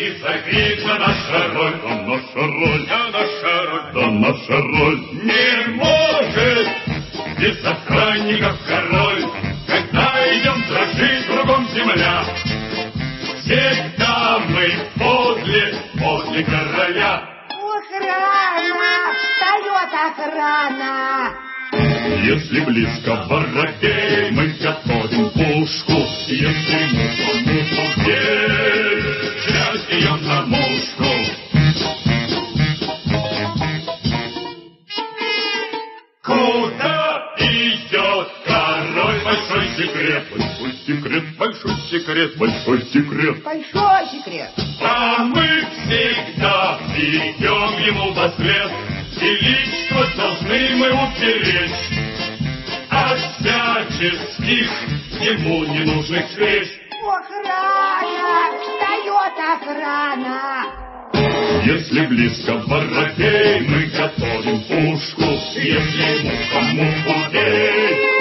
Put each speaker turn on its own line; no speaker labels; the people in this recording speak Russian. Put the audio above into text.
И закрича наша роль,
а наша роль,
а наша роль,
да наша роль.
не может без охранников король, когда идем дрожит кругом земля. Всегда мы подле короля.
Охрана! Встает охрана!
Если близко воробей, мы готовим пушку. Если муха бей,
Взять ее на мушку. Куда идет король? Большой секрет,
большой секрет,
большой секрет,
большой секрет.
Большой секрет!
а мы всегда идем ему вслед. Величество должны мы упереть от всяческих ему ненужных встреч.
Охрана! Встает охрана!
Если близко воробей, мы готовим пушку.
Если муха муху бей,